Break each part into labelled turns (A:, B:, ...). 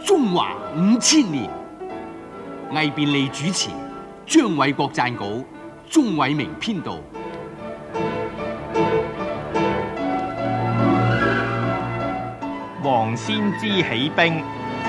A: 中華5000年。魏便利主持，張偉國撰稿，鍾偉明編導。
B: 王仙芝起兵。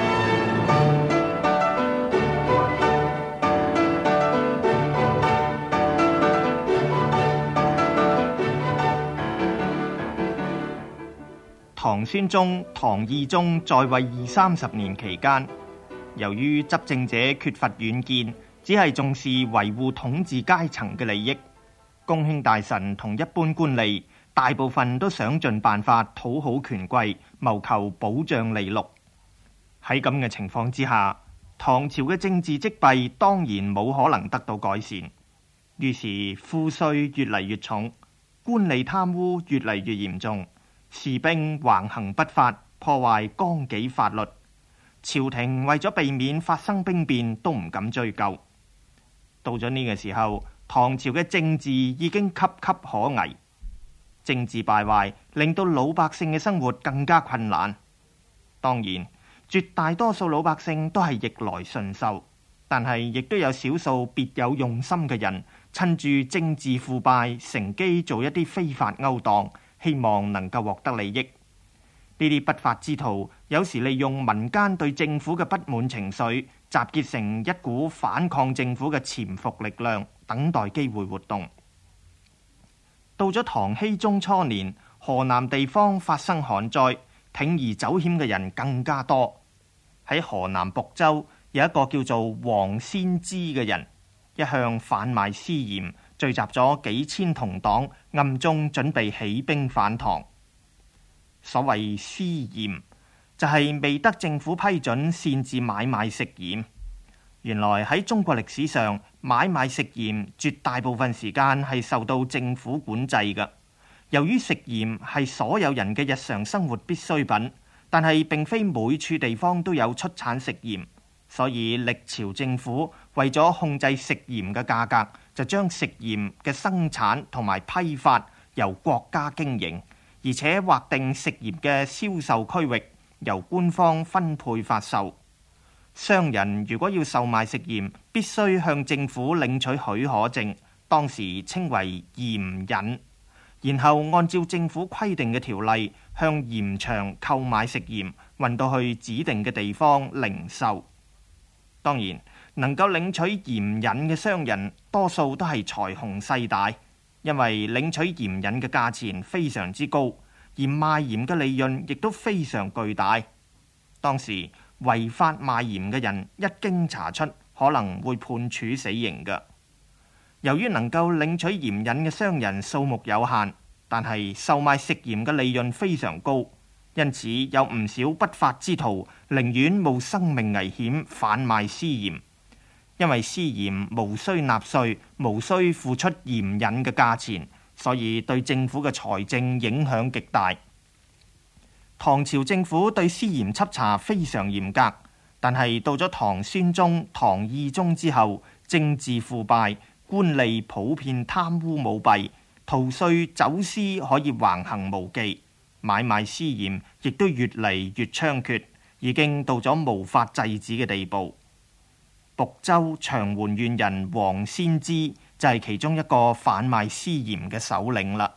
B: 唐宣宗、唐懿宗在位20-30年期間，由於執政者缺乏遠見，只係重視維護統治階層嘅利益，公卿大臣同一般官吏大部分都想盡辦法討好權貴，謀求保障利祿。喺咁嘅情況之下，唐朝嘅政治積弊當然冇可能得到改善，於是賦稅越嚟越重，官吏貪污越嚟越嚴重，士兵橫行不法，破壞綱紀法律。朝廷為咗避免發生兵變，都唔敢追究。到咗呢個時候，唐朝嘅政治已經岌岌可危，政治敗壞令到老百姓嘅生活更加困難。當然，絕大多數老百姓都係逆來順受，但係亦都有少數別有用心嘅人，趁住政治腐敗，乘機做一啲非法勾當，希望能夠獲得利益。呢啲不法之徒有時利用民間對政府嘅不滿情緒，集結成一股反抗政府嘅潛伏力量，等待機會活動。到咗唐僖宗初年，河南地方發生旱災，鋌而走險嘅人更加多。喺河南蒲州有一個叫做王仙芝嘅人，一向販賣私鹽，聚集咗幾千同黨，暗中準備起兵反唐。所謂私鹽，就係未得政府批准擅自買賣食鹽。原來喺中國歷史上，買賣食鹽絕大部分時間係受到政府管制嘅。由於食鹽係所有人嘅日常生活必需品，但係並非每處地方都有出產食鹽，所以歷朝政府為咗控制食鹽嘅價格，就將食鹽嘅生產同埋批發由國家經營，而且劃定食鹽嘅銷售區域，由官方分配發售。商人如果要售賣食鹽，必須向政府領取許可證，當時稱為鹽引，然後按照政府規定嘅條例，向鹽場購買食鹽，運到去指定嘅地方零售。當然，能夠領取鹽引嘅商人，多數都係財雄勢大，因為領取鹽引嘅價錢非常之高，而賣鹽嘅利潤亦都非常巨大。當時違法賣鹽嘅人一經查出，可能會判處死刑嘅。由於能夠領取鹽引嘅商人數目有限，但係售賣食鹽嘅利潤非常高，因此有唔少不法之徒寧願冒生命危險販賣私鹽。因為私鹽無需納稅，無需付出鹽引嘅價錢，所以對政府嘅財政影響極大。唐朝政府對私鹽緝查非常嚴格，但係到咗唐宣宗、唐懿宗之後，政治腐敗，官吏普遍貪污舞弊，逃稅走私可以橫行無忌，買賣私鹽亦都越嚟越猖獗，已經到咗無法制止嘅地步。蒲州長垣縣人王仙芝就係其中一個販賣私鹽嘅首領啦。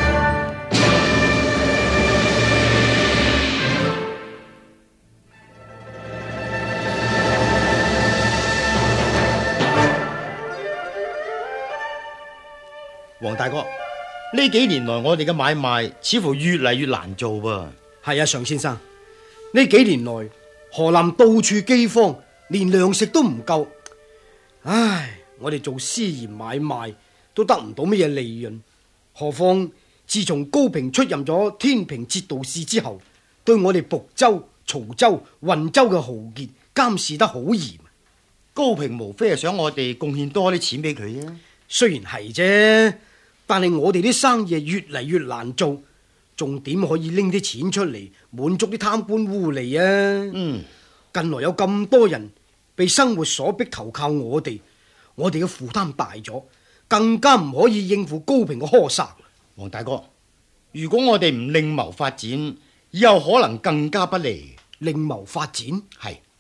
C: 黃大哥，呢幾年來我哋嘅買賣似乎越嚟越難做噃。
D: 係啊，常先生，呢幾年來河南到處饑荒，連糧食都唔夠。唉，我哋做私鹽買賣都得唔到乜嘢利潤，何況自從高平出任咗天平節度使之後，對我哋蒲州、曹州、雲州嘅豪傑監視得好嚴。
C: 高平無非係想我哋貢獻多啲錢俾佢啫。
D: 雖然係啫，但係我哋啲生意越嚟越難做，仲點可以拎啲錢出嚟滿足啲貪官污吏啊？近來有咁多人被生活所逼投靠我哋嘅負擔大咗，更加唔可以應付高平嘅苛殺。
C: 黃大哥，如果我哋唔另謀發展，以後可能更加不利。
D: 另謀發展？
C: 係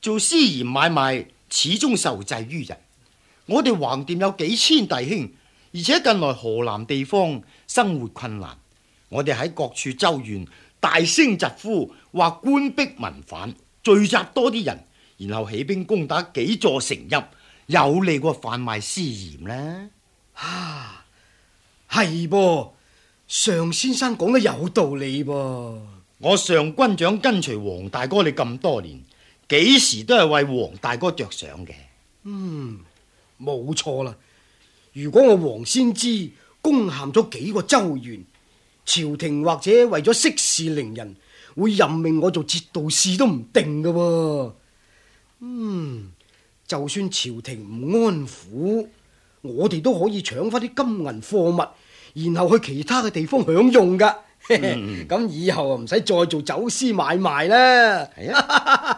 C: 做私鹽買賣始終受制於人。我哋橫掂有幾千弟兄，而且近來河南地方生活困難，我哋喺各處州縣大聲疾呼，話官逼民反，聚集多啲人，然後起兵攻打幾座城邑，有利過販賣私鹽呢？
D: 係噃，常先生講得有道理噃。
C: 我上軍長跟隨黃大哥你咁多年，幾時都係為黃大哥着想嘅。
D: 冇錯啦。如果我黃先知攻陷咗幾個州縣，朝廷或者為咗息事寧人，會任命我做節度使都唔定噶喎。就算朝廷唔安撫，我哋都可以搶翻啲金銀貨物，然後去其他嘅地方享用噶。咁以後啊唔使再做走私買賣啦。係啊，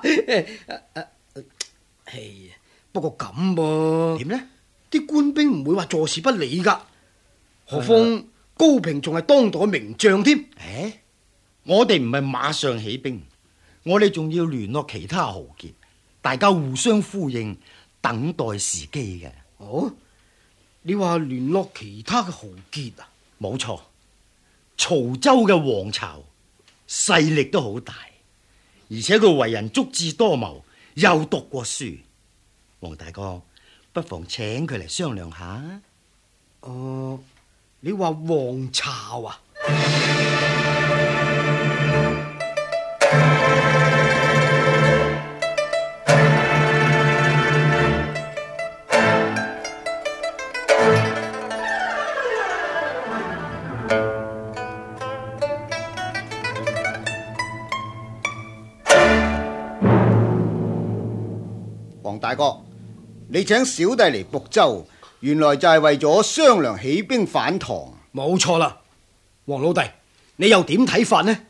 D: 不過咁噃，
C: 點呢？
D: 啲官兵唔會話坐視不理噶，何況高平仲係當代嘅名將添。
C: 我哋唔係馬上起兵，我哋仲要聯絡其他豪傑，大家互相呼應，等待時機嘅。
D: 哦，你話聯絡其他嘅豪傑啊？
C: 冇錯，曹州嘅王朝勢力都好大，而且佢為人足智多謀，又讀過書。黃大哥，不妨請佢嚟商量下。
D: 你話王朝啊？
E: 黃大哥，你請小弟嚟睦州，原來就係為咗商量起兵反唐。
D: 冇錯啦，黃老弟，你又點睇法呢？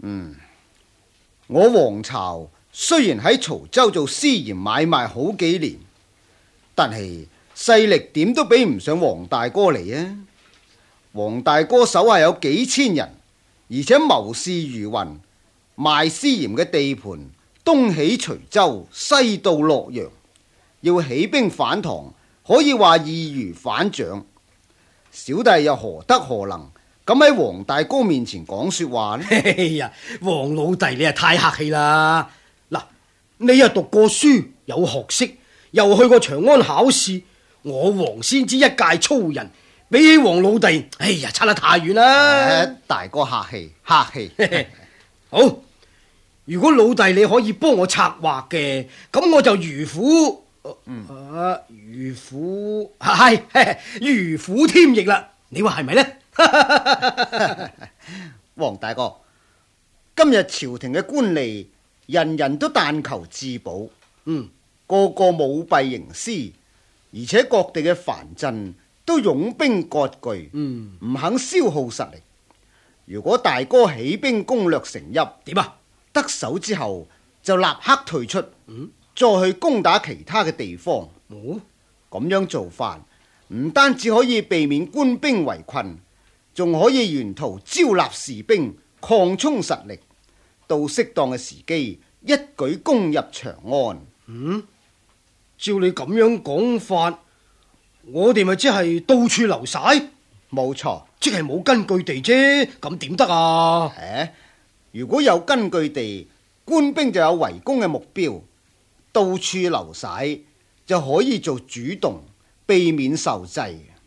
E: 我黃巢雖然喺曹州做私鹽買賣好幾年，但係勢力點都比唔上黃大哥嚟啊！黃大哥手下有幾千人，而且謀士如雲，賣私鹽嘅地盤東起徐州，西到洛陽，要起兵反唐，可以話易如反掌。小弟又何德何能，咁喺黃大哥面前講說話呢？
D: 哎呀，黃老弟你係太客氣啦！嗱，你又讀過書，有學識，又去過長安考試，我黃先知一介粗人，比起黃老弟，哎呀，差得太遠啦！
E: 大哥客氣，客氣。
D: 好，如果老弟你可以幫我策劃嘅，咁我就如虎。如虎係如虎添翼啦，你話係咪呢？
E: 黃大哥，今日朝廷嘅官吏人人都但求自保，個個舞弊營私，而且各地嘅藩鎮都擁兵割據，唔肯消耗實力。如果大哥起兵攻略城邑，
D: 點啊？
E: 得手之後就立刻退出，再去攻打其他嘅地方。咁樣做法唔單止可以避免官兵圍困，仲可以沿途招納士兵，擴充實力，到適當嘅時機一舉攻入長安。
D: 照你咁樣講法，我哋咪即係到處流晒？
E: 冇錯，
D: 即係冇根據地啫，咁點得啊？
E: 如果有根據地，官兵就有圍攻嘅目標，到處流晒就可以做主動，避免受制。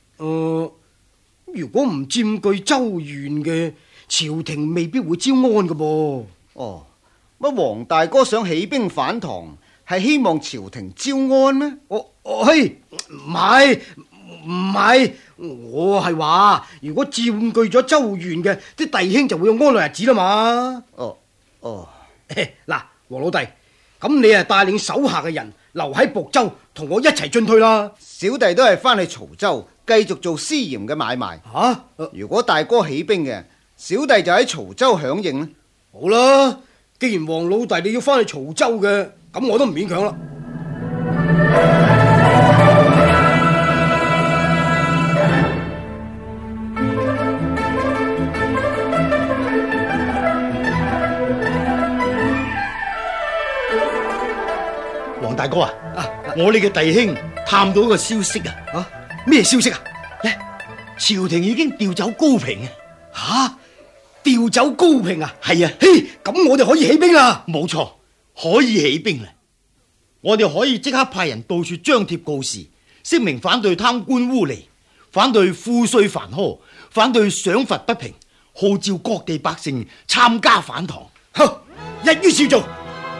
D: 如果唔佔據州縣嘅，朝廷未必會招安嘅噃。
E: 乜黃大哥想起兵反唐，係希望朝廷招安咩？
D: 唔係，我係話，如果佔據咗州縣嘅，啲弟兄就會有安樂日子啦嘛。嗱，黃老弟，咁你啊帶領手下嘅人留喺睦州，同我一齊進退啦。
E: 小弟都係翻去曹州繼續做私鹽嘅買賣。如果大哥起兵嘅，小弟就喺曹州響應啦。
D: 好啦，既然黃老弟你要翻去曹州嘅，咁我都唔勉強啦。
C: 大哥啊，我哋嘅弟兄探到一個消息啊，
D: 咩消息啊？
C: 朝廷已經調走高平啊！
D: 調走高平啊？
C: 係啊，
D: 嘿，咁我哋可以起兵啦。
C: 冇錯，可以起兵啦。我哋可以即刻派人到處張貼告示，聲明反對貪官污吏，反對賦稅繁苛，反對賞罰不平，號召各地百姓參加反唐。
D: 好，一於照做。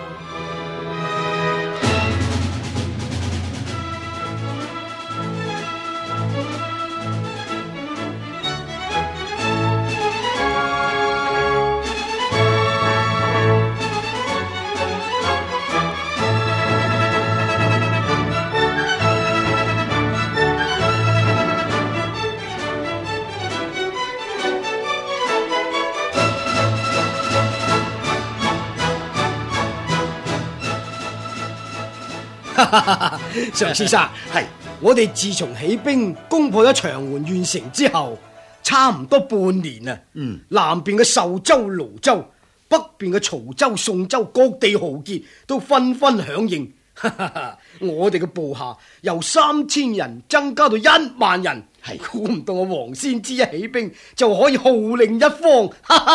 D: 常先生，
C: 係
D: 我哋自從起兵攻破咗長垣縣城之後，差唔多半年啊。南邊嘅壽州、瀘州，北邊嘅曹州、宋州，各地豪傑都紛紛響應。我哋嘅部下由3000人增加到1萬人，係估唔到我王先知一起兵就可以號令一方。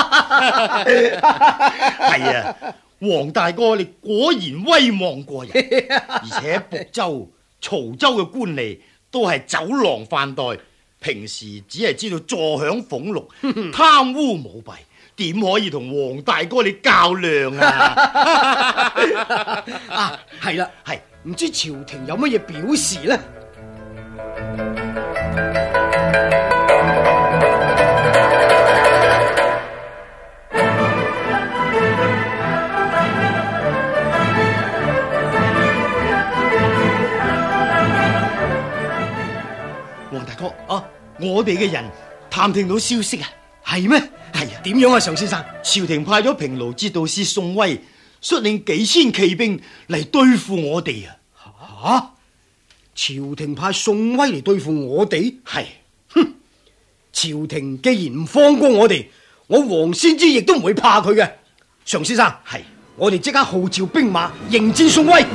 C: 係啊，黃大哥你果然威望過人，而且亳州、曹州嘅官吏都係酒囊飯袋，平時只係知道坐享俸祿，貪污舞弊，點可以同黃大哥你較量啊？
D: 係啦，係唔知朝廷有乜嘢表示呢？
C: 黃大哥啊，我哋嘅人探聽到消息啊，
D: 係咩？
C: 係啊，
D: 點樣啊，常先生？
C: 朝廷派咗平盧節度使宋威率領幾千騎兵嚟對付我哋啊！
D: 吓，朝廷派宋威嚟對付我哋？
C: 係，
D: 朝廷既然唔放過我哋，我王先知亦都唔會怕佢嘅。常先生，
C: 係，
D: 我哋即刻號召兵馬迎戰宋威。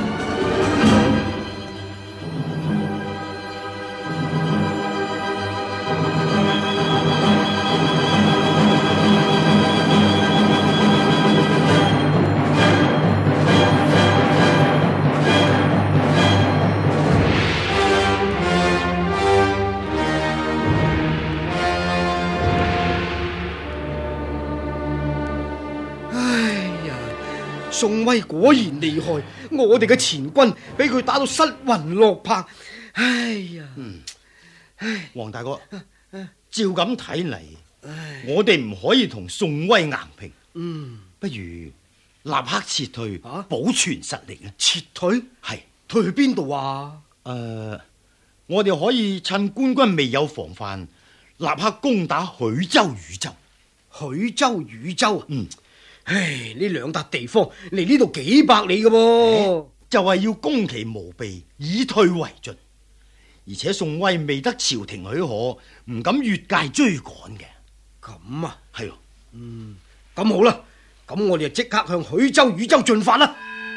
D: 宋威果然厲害，我哋嘅前軍俾佢打到失魂落魄。哎呀，
C: 黃大哥，照咁睇嚟，我哋唔可以同宋威硬拼，不如立刻撤退，保存實力啊！
D: 撤退？
C: 係
D: 退去邊度啊？
C: 我哋可以趁官軍未有防範，立刻攻打許州、禹州。
D: 許州、禹州啊？唉，呢兩笪地方離呢度幾百里嘅噃，
C: 就係要攻其無備，以退為進。而且宋威未得朝廷許可，唔敢越界追趕嘅。
D: 咁啊，
C: 係咯，
D: 咁好啦，咁我哋就即刻向許州、禹州進發啦。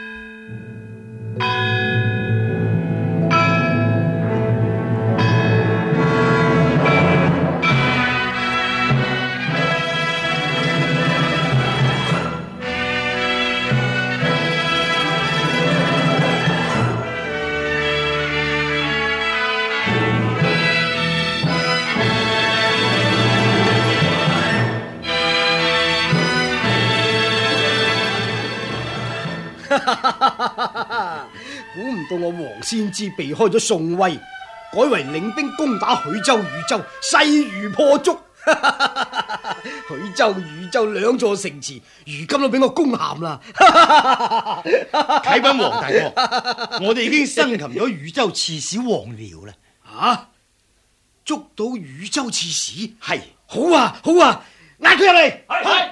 D: 估唔到我王先知避開咗宋威，改為領兵攻打許州、禹州，勢如破竹。許州、禹州兩座城池，如今都俾我攻陷啦。
C: 啟稟黃大哥，我哋已經生擒咗禹州刺史王僚啦。
D: 啊，捉到禹州刺史？
C: 係，
D: 好啊，好啊，押佢入嚟。
C: 係。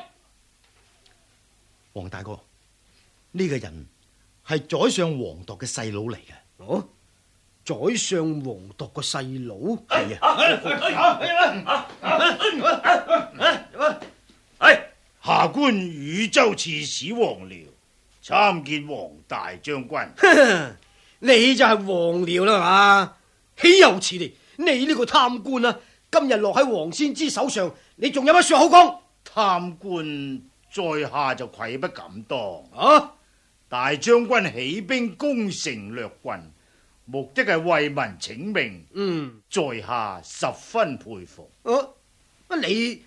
C: 黃大哥，呢個人係宰相王鐸嘅細佬嚟嘅。
D: 哦，宰相王鐸個細佬？
C: 係啊。
F: 下官禹州刺史王僚參見黃大將軍。
D: 你就係黃遼啦嘛？豈有此理！你呢個貪官啊，今日落喺王先知手上，你仲有乜說好講？
C: 貪官在下就愧不敢當。
D: 啊！
C: 大將軍起兵攻城略郡，目的係為民請命。在下十分佩服。
D: 你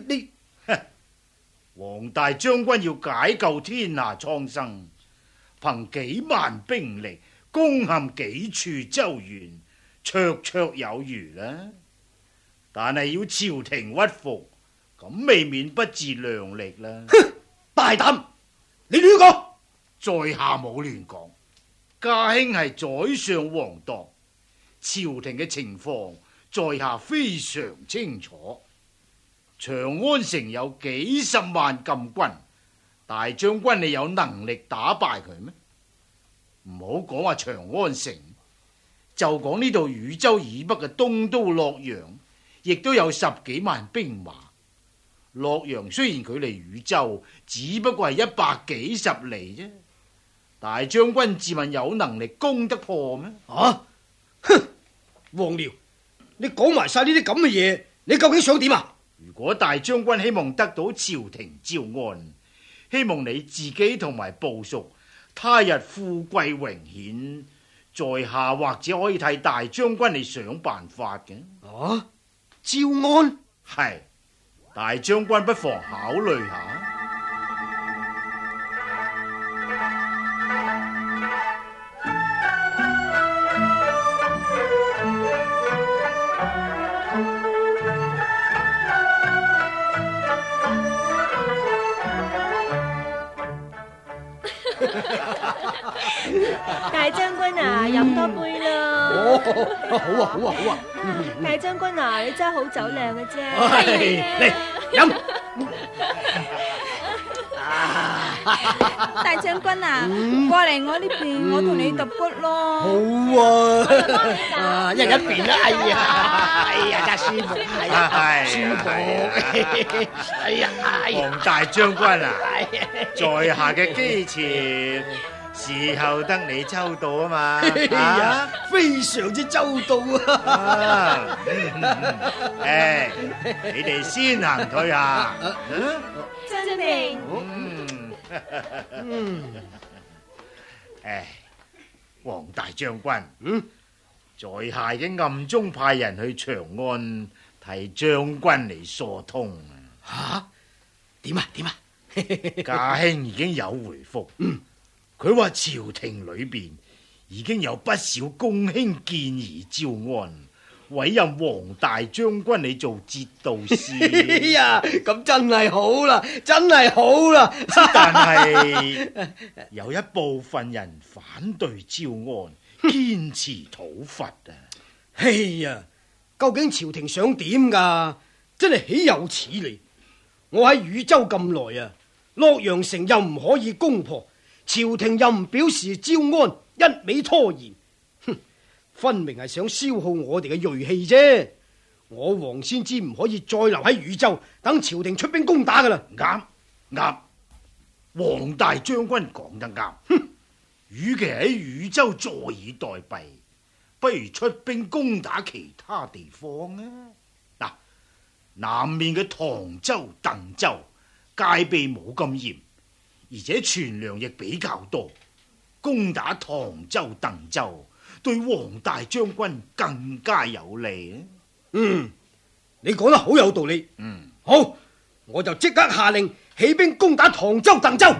C: 黃大將軍要解救天下蒼生，憑幾萬兵力攻陷幾處州縣，綽綽有餘啦。但係要朝廷屈服，咁未免不自量力啦。
D: 哼！大膽！你亂講！
C: 在下冇亂講，家兄係宰相王鐸，朝廷嘅情況在下非常清楚。長安城有幾十萬禁軍，大將軍你有能力打敗佢咩？唔好講話長安城，就講呢度汝州以北嘅東都洛陽，亦都有10幾萬兵馬。洛陽雖然距離汝州只不過係100幾十里啫，大將軍自問有能力攻得破咩？
D: 啊！哼！黃遼，你講埋晒呢啲咁嘅嘢，你究竟想點啊？
C: 如果大將軍希望得到朝廷招安，希望你自己同埋部屬他日富貴榮顯，在下或者可以替大將軍你想辦法嘅。
D: 啊！招安？
C: 係，大將軍不妨考慮下。
F: 大將軍啊，飲多杯啦！
D: 好啊，好啊，好啊！
F: 大將軍啊，你真係好酒量嘅啫。
D: 嚟飲！
G: 大將軍啊，過嚟我呢邊，我同你揼骨咯。
D: 好啊！一人一邊啦！哎呀，真係舒服，舒服。哎呀，
C: 黃大將軍啊，在下嘅機前。時候得你周到啊嘛，
D: 非常之周到啊！
C: 你哋先行退下。
F: 真定。
C: 黃大將軍，在下已經暗中派人去長安替將軍嚟疏通。
D: 吓？點啊？點啊？
C: 家兄已經有回覆。佢話朝廷裏邊已經有不少公卿建議招安，委任黃大將軍你做節度使。
D: 哎呀，咁真係好啦，真係好啦。
C: 但係有一部分人反對招安，堅持討伐啊！
D: 哎呀，究竟朝廷想點噶？真係豈有此理！我喺汝州咁耐啊，洛陽城又唔可以攻破。朝廷又唔表示招安，一味拖延，哼，分明係想消耗我哋嘅銳氣啫。我王先知唔可以再留喺汝州，等朝廷出兵攻打噶啦。
C: 啱，黃大將軍講得啱。哼，與其喺汝州坐以待斃，不如出兵攻打其他地方啊！嗱，南面嘅唐州、鄧州戒備冇咁嚴。而且存糧亦比較多，攻打唐州、鄧州對黃大將軍更加有利。
D: 你講得好有道理。好，我就即刻下令起兵攻打唐州、鄧州。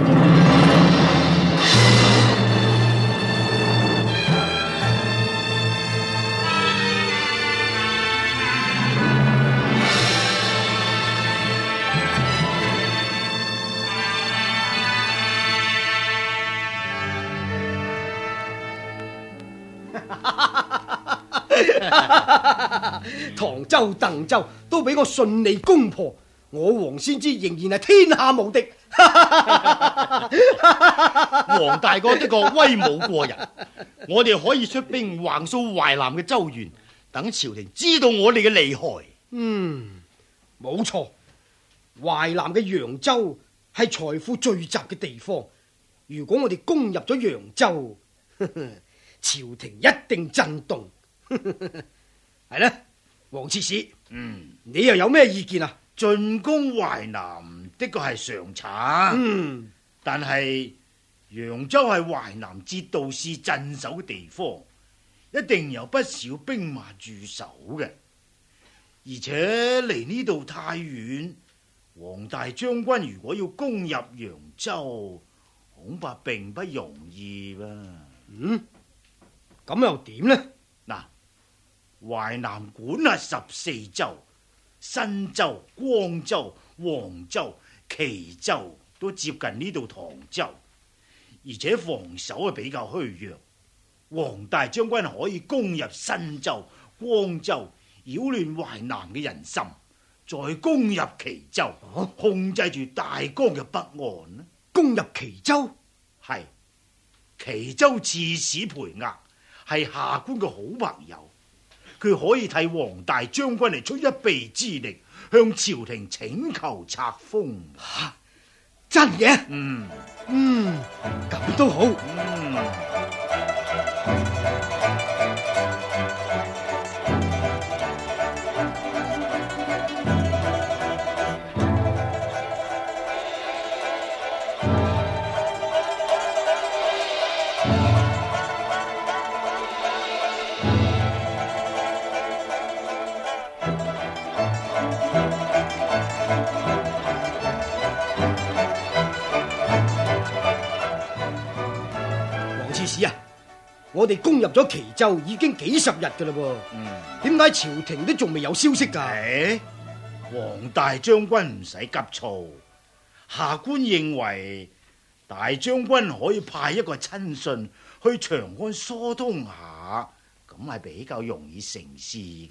D: 唐州、鄧州都俾我順利攻破，我王先知仍然係天下無敵。
C: 黃大哥的確威武過人，我哋可以出兵橫掃淮南嘅州縣，等朝廷知道我哋嘅厲害。
D: 冇錯，淮南嘅揚州係財富聚集嘅地方，如果我哋攻入咗揚州， 朝廷一定震動。係啦，王刺史，你又有咩意見啊？
H: 進攻淮南的確係常策，但係揚州係淮南節度使鎮守嘅地方，一定有不少兵馬駐守嘅，而且離呢度太遠，黃大將軍如果要攻入揚州，恐怕並不容易噃。
D: 咁又點呢？
H: 嗱，淮南管轄14州。新州、光州、黃州、岐州都接近呢度唐州，而且防守係比較虛弱。黃大將軍可以攻入新州、光州，擾亂淮南嘅人心，再攻入岐州，控制住大江嘅北岸。
D: 攻入岐州？
H: 係，岐州刺史裴額係下官嘅好朋友。佢可以替黃大將軍嚟出一臂之力，向朝廷請求冊封。
D: 真嘅？咁都好。我哋攻入咗岐州已經幾十日噶啦噃，點解朝廷都仲未有消息噶？
H: 黃大將軍唔使急躁，下官認為大將軍可以派一個親信去長安疏通下，咁係比較容易成事噶。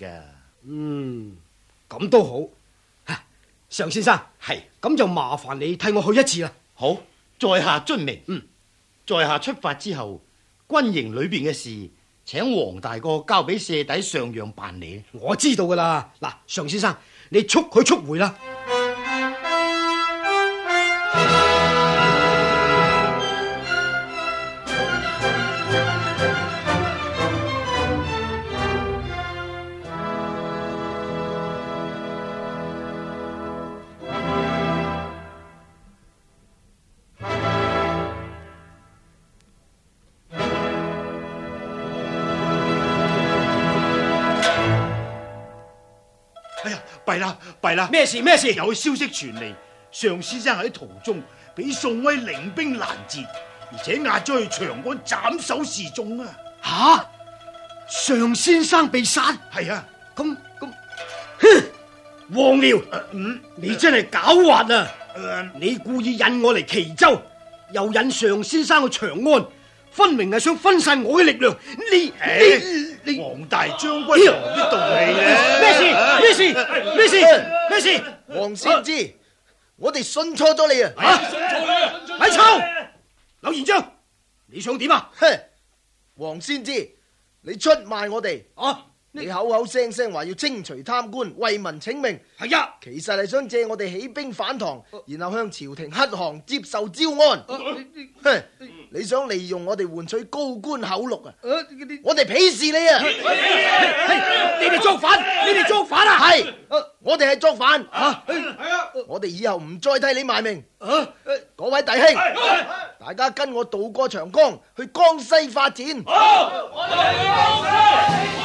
D: 咁都好。常先生，
C: 係
D: 咁就麻煩你替我去一次啦。
C: 好，在下遵命。在下出發之後，軍營裏邊嘅事，請黃大哥交俾舍弟上讓辦理。
D: 我知道噶啦。嗱，常先生，你速去速回啦。
H: 弊啦！
D: 咩事？
H: 有消息傳嚟，常先生喺途中俾宋威領兵攔截，而且押咗去長安斬首示眾啊！
D: 常先生被殺？
H: 係啊！
D: 咁，黃遼，你真係狡猾啊！你故意引我嚟岐州，又引常先生去長安，分明係想分散我嘅力量。你
H: 黃大將軍有啲道理咧？
D: 咩事？
I: 黃先知，我哋信錯咗你啊！
D: 信錯你！咪嘈！柳延章，你想點啊？
I: 黃先知，你出賣我哋你口口聲聲話要清除貪官，為民請命，
D: 係啊，
I: 其實係想借我哋起兵反唐，然後向朝廷乞降，接受招安。你想利用我哋換取高官厚祿啊？我哋鄙視你啊！
D: 你哋作反啊！
I: 係，我哋係作反。我哋以後唔再替你賣命。各位弟兄，大家跟我渡過長江，去江西發展。我哋去江西。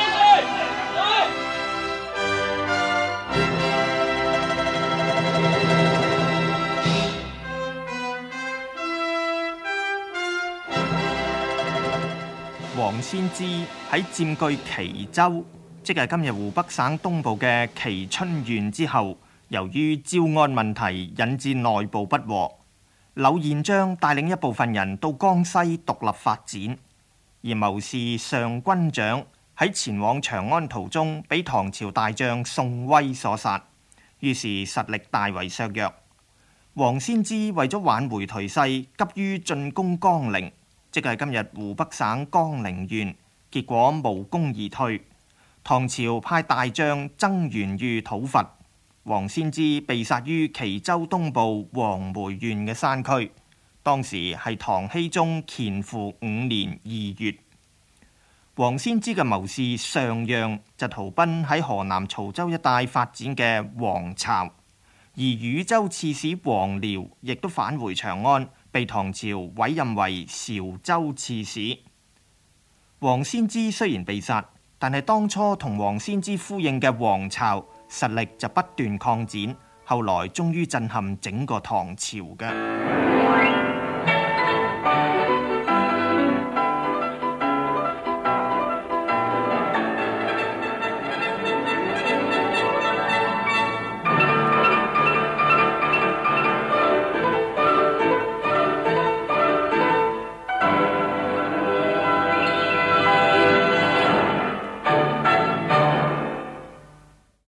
B: 黃先知喺佔據岐州，即係今日湖北省東部嘅蕲春縣之後，由於招安問題引致內部不和，柳延章帶領一部分人到江西獨立發展，而謀士上軍長喺前往長安途中被唐朝大將宋威所殺，於是實力大為削弱。黃先知為咗挽回頹勢，急於進攻江陵，即係今日湖北省江陵縣，結果無功而退。唐朝派大將曾元裕討伐，黃先知被殺於岐州東部黃梅縣嘅山區。當時係唐僖宗乾符5年2月。 王仙芝嘅謀士上讓就逃奔喺河南曹州一帶發展嘅黃巢，而汝州刺史黃遼亦都返回長安，被唐朝委任為韶州刺史。王仙芝雖然被殺，但係當初同王仙芝呼應嘅黃巢實力就不斷擴展，後來終於震撼整個唐朝嘅。